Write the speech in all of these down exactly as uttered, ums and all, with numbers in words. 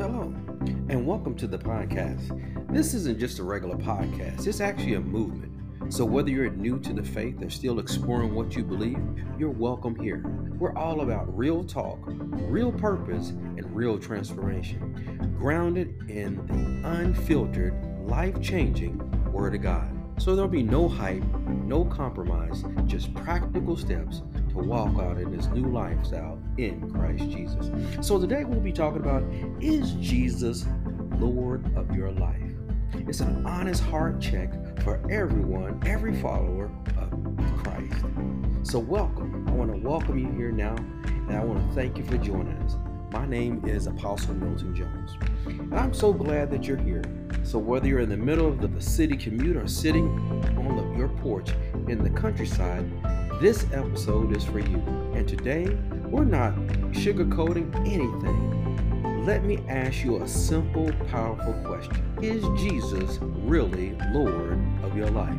Hello, and welcome to the podcast. This isn't just a regular podcast, it's actually a movement. So, whether you're new to the faith or still exploring what you believe, you're welcome here. We're all about real talk, real purpose, and real transformation, grounded in the unfiltered, life changing Word of God. So, there'll be no hype, no compromise, just practical steps to walk out in this new lifestyle in Christ Jesus. So today we'll be talking about, is Jesus Lord of your life? It's an honest heart check for everyone, every follower of Christ. So welcome. I want to welcome you here now, and I want to thank you for joining us. My name is Apostle Milton Jones, and I'm so glad that you're here. So whether you're in the middle of the city commute or sitting on the, your porch in the countryside, this episode is for you. And today, we're not sugarcoating anything. Let me ask you a simple, powerful question. Is Jesus really Lord of your life?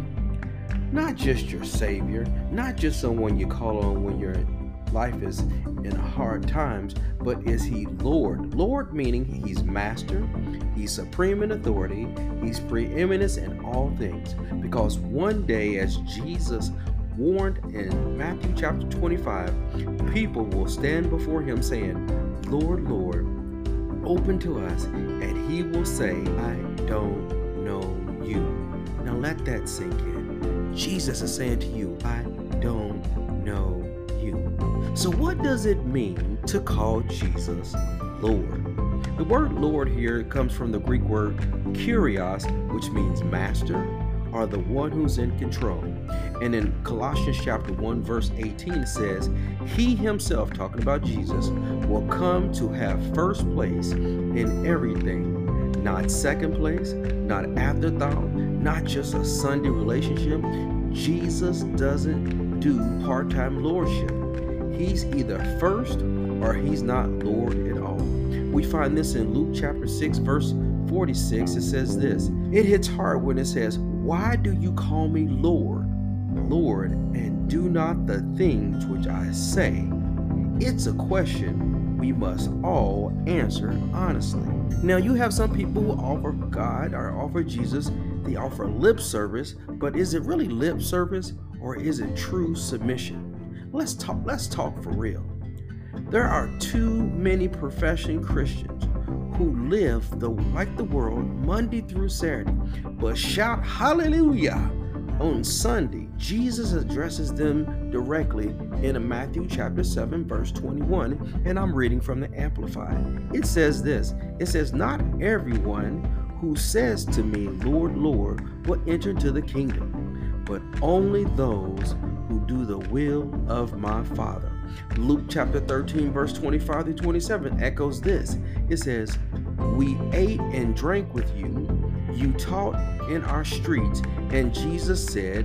Not just your Savior, not just someone you call on when your life is in hard times, but is He Lord? Lord meaning He's Master, He's supreme in authority, He's preeminence in all things. Because one day, as Jesus warned in Matthew chapter twenty-five, people will stand before Him saying, Lord, Lord, open to us, and He will say, I don't know you. Now let that sink in. Jesus is saying to you, I don't know you. So what does it mean to call Jesus Lord? The word Lord here comes from the Greek word kurios, which means master, or the one who's in control. And in Colossians chapter one, verse eighteen, it says, He Himself, talking about Jesus, will come to have first place in everything, not second place, not afterthought, not just a Sunday relationship. Jesus doesn't do part-time lordship. He's either first or He's not Lord at all. We find this in Luke chapter six, verse forty-six. It says this, it hits hard when it says, why do you call me Lord, Lord, and do not the things which I say? It's a question we must all answer honestly. Now, you have some people who offer God or offer Jesus, they offer lip service, but is it really lip service or is it true submission? Let's talk, let's talk for real. There are too many professing Christians who live the, like the world Monday through Saturday, but shout hallelujah on Sunday. Jesus addresses them directly in Matthew chapter seven, verse twenty-one, and I'm reading from the Amplified. It says this, it says, not everyone who says to me, Lord, Lord, will enter into the kingdom, but only those who do the will of my Father. Luke chapter thirteen, verse twenty-five through twenty-seven echoes this. It says, we ate and drank with you, you taught in our streets, and Jesus said,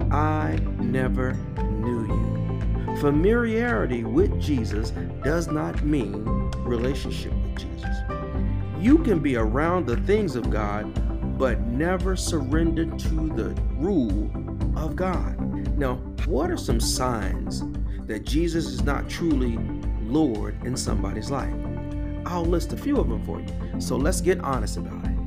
I never knew you. Familiarity with Jesus does not mean relationship with Jesus. You can be around the things of God, but never surrender to the rule of God. Now, what are some signs that Jesus is not truly Lord in somebody's life? I'll list a few of them for you. So let's get honest about it.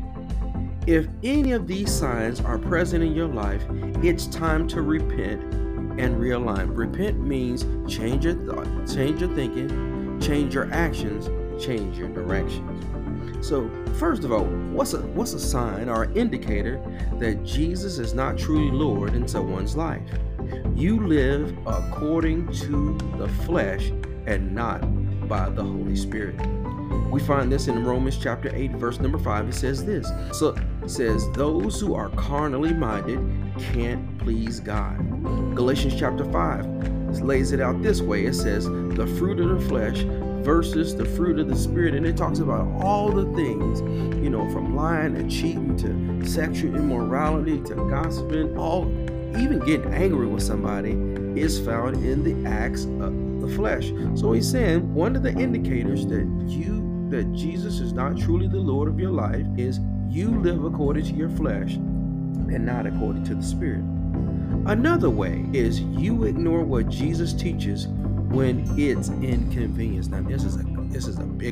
If any of these signs are present in your life, it's time to repent and realign. Repent means change your thought, change your thinking, change your actions, change your directions. So first of all, what's a what's a sign or indicator that Jesus is not truly Lord in someone's life? You live according to the flesh and not by the Holy Spirit. We find this in Romans chapter eight, verse number five. It says this. So it says, those who are carnally minded can't please God. Galatians chapter five lays it out this way. It says, the fruit of the flesh versus the fruit of the Spirit. And it talks about all the things, you know, from lying and cheating to sexual immorality to gossiping, all, even getting angry with somebody is found in the acts of the flesh. So he's saying one of the indicators that you that Jesus is not truly the Lord of your life is you live according to your flesh and not according to the Spirit. Another way is you ignore what Jesus teaches when it's inconvenience. Now this is a this is a big one.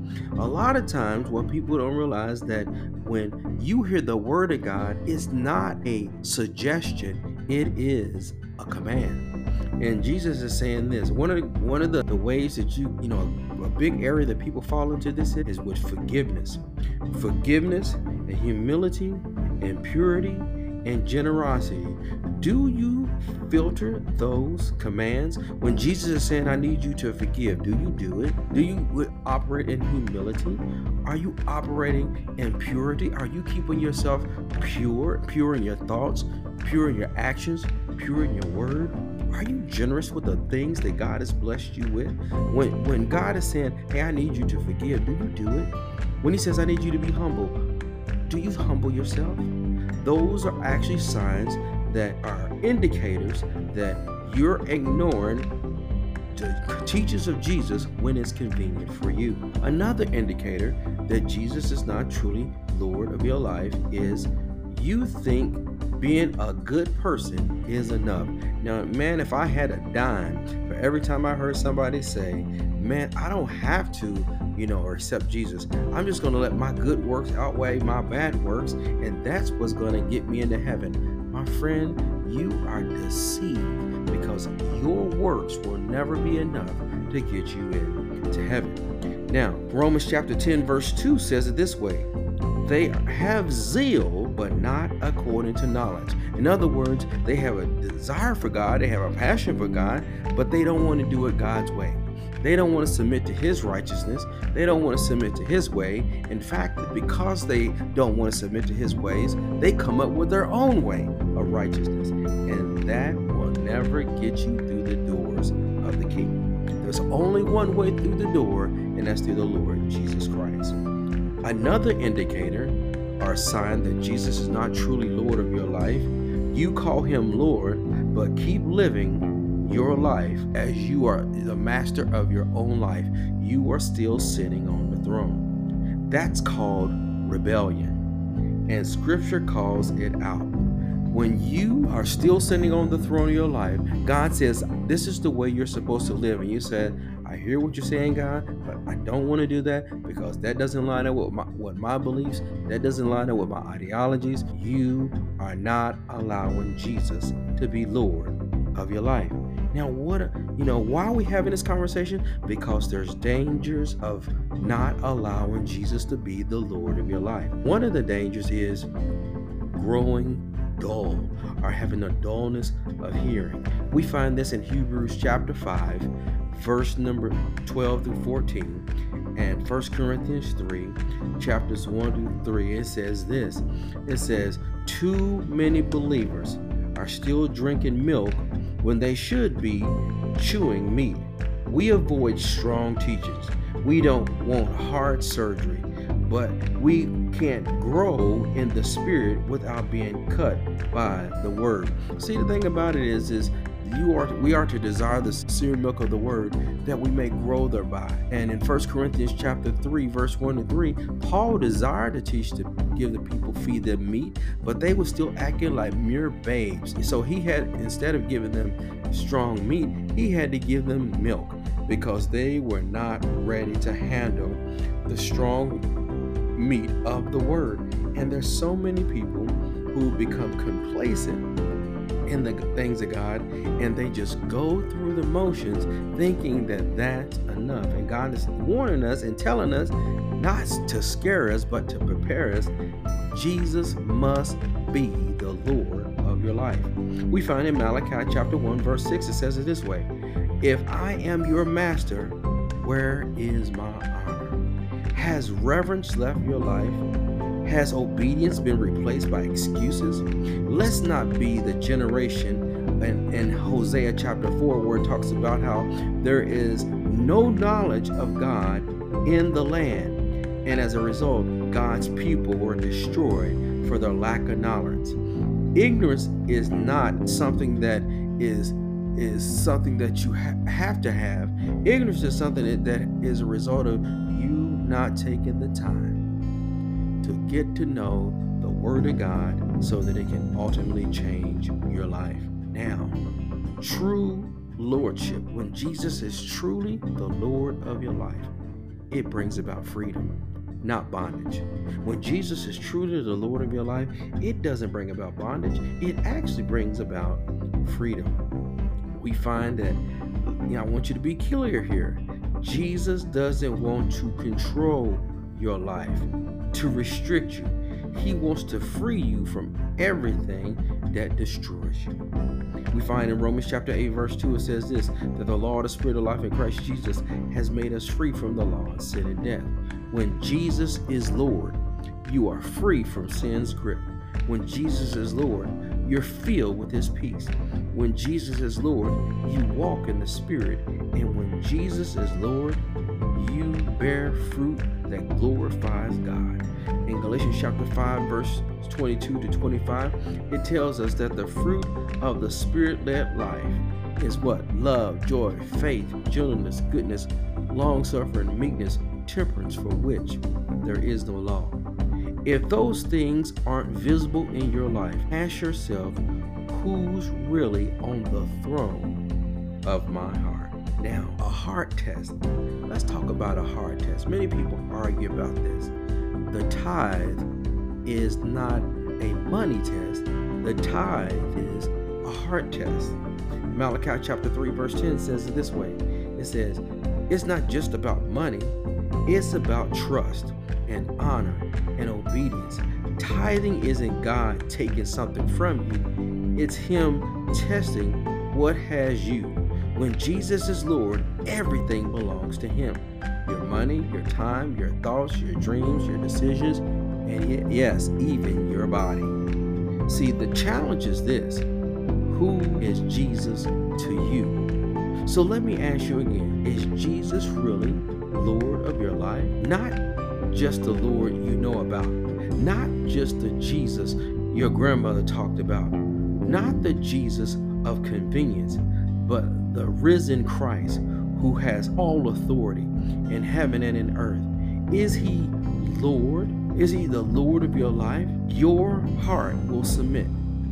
A lot of times what people don't realize that when you hear the word of God, it's not a suggestion, it is a command. And Jesus is saying this. One of the, one of the, the ways that you, you know, a, a big area that people fall into this is with forgiveness. Forgiveness and humility and purity and generosity. Do you filter those commands? When Jesus is saying, I need you to forgive, do you do it? Do you operate in humility? Are you operating in purity? Are you keeping yourself pure, pure in your thoughts, pure in your actions, pure in your word? Are you generous with the things that God has blessed you with? When, when God is saying, hey, I need you to forgive, do you do it? When he says, I need you to be humble, do you humble yourself? Those are actually signs that are indicators that you're ignoring the teachings of Jesus when it's convenient for you. Another indicator that Jesus is not truly Lord of your life is you think being a good person is enough. Now, man, if I had a dime for every time I heard somebody say, man, I don't have to, you know, or accept Jesus. I'm just going to let my good works outweigh my bad works, and that's what's going to get me into heaven. My friend, you are deceived, because your works will never be enough to get you into heaven. Now, Romans chapter ten, verse two says it this way. They have zeal, but not according to knowledge. In other words, they have a desire for God, they have a passion for God, but they don't want to do it God's way. They don't want to submit to his righteousness. They don't want to submit to his way. In fact, because they don't want to submit to his ways, they come up with their own way of righteousness. And that will never get you through the doors of the kingdom. There's only one way through the door, and that's through the Lord Jesus Christ. Another indicator or sign that Jesus is not truly Lord of your life, you call him Lord, but keep living your life as you are the master of your own life. You are still sitting on the throne. That's called rebellion, and scripture calls it out. When you are still sitting on the throne of your life, God says, this is the way you're supposed to live. And you said, I hear what you're saying, God, but I don't want to do that because that doesn't line up with my, with my beliefs. That doesn't line up with my ideologies. You are not allowing Jesus to be Lord of your life. Now, what, you know, why are we having this conversation? Because there's dangers of not allowing Jesus to be the Lord of your life. One of the dangers is growing dull or having a dullness of hearing. We find this in Hebrews chapter five, verse number twelve through fourteen, and First Corinthians three, chapters one through three. It says this. It says, too many believers are still drinking milk when they should be chewing meat. We avoid strong teachings. We don't want hard surgery, but we can't grow in the spirit without being cut by the word. See, the thing about it is, is you are we are to desire the sincere milk of the word that we may grow thereby. And in First Corinthians chapter three, verse one to three, Paul desired to teach to give the people, feed them meat, but they were still acting like mere babes. So he had, instead of giving them strong meat, he had to give them milk because they were not ready to handle the strong meat of the word. And there's so many people who become complacent in the things of God, and they just go through the motions thinking that that's enough. And God is warning us and telling us not to scare us, but to prepare us. Jesus must be the Lord of your life. We find in Malachi chapter one, verse six, it says it this way. If I am your master, where is my honor? Has reverence left your life? Has obedience been replaced by excuses? Let's not be the generation in, in Hosea chapter four where it talks about how there is no knowledge of God in the land. And as a result, God's people were destroyed for their lack of knowledge. Ignorance is not something that is is something that you ha- have to have. Ignorance is something that, that is a result of you not taking the time to get to know the Word of God so that it can ultimately change your life. Now, true lordship, when Jesus is truly the Lord of your life, it brings about freedom, not bondage. When Jesus is truly the Lord of your life, it doesn't bring about bondage. It actually brings about freedom. We find that, you know, I want you to be clear here. Jesus doesn't want to control your life, to restrict you. He wants to free you from everything that destroys you. We find in Romans chapter eight, verse two, it says this, that the law of the Spirit of life in Christ Jesus has made us free from the law of sin and death. When Jesus is Lord, you are free from sin's grip. When Jesus is Lord, you're filled with his peace. When Jesus is Lord, you walk in the Spirit. And when Jesus is Lord, you bear fruit that glorifies God. In Galatians chapter five, verse twenty-two to twenty-five, it tells us that the fruit of the Spirit-led life is what? Love, joy, faith, gentleness, goodness, long-suffering, meekness, temperance, for which there is no law. If those things aren't visible in your life, ask yourself, who's really on the throne of my heart? Now, a heart test. Let's talk about a heart test. Many people argue about this. The tithe is not a money test. The tithe is a heart test. Malachi chapter three, verse ten says it this way. It says, it's not just about money. It's about trust and honor and obedience. Tithing isn't God taking something from you. It's him testing what has you. When Jesus is Lord, everything belongs to him. Your money, your time, your thoughts, your dreams, your decisions, and yes, even your body. See, the challenge is this: who is Jesus to you? So let me ask you again, is Jesus really Lord of your life? Not just the Lord you know about, not just the Jesus your grandmother talked about, not the Jesus of convenience, but the risen Christ who has all authority in heaven and in earth. Is he Lord? Is he the Lord of your life? Your heart will submit,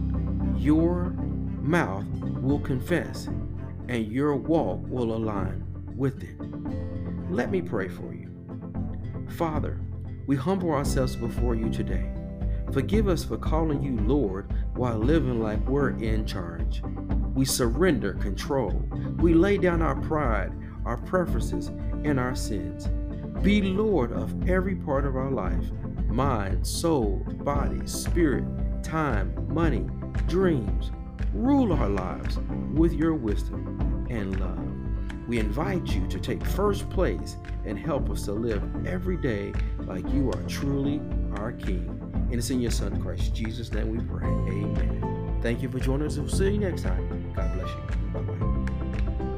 your mouth will confess, and your walk will align with it. Let me pray for you. Father, we humble ourselves before you today. Forgive us for calling you Lord while living like we're in charge. We surrender control. We lay down our pride, our preferences, and our sins. Be Lord of every part of our life: mind, soul, body, spirit, time, money, dreams. Rule our lives with your wisdom and love. We invite you to take first place and help us to live every day like you are truly our King. And it's in your Son, Christ Jesus' name we pray. Amen. Thank you for joining us. We'll see you next time. God bless you. Bye-bye.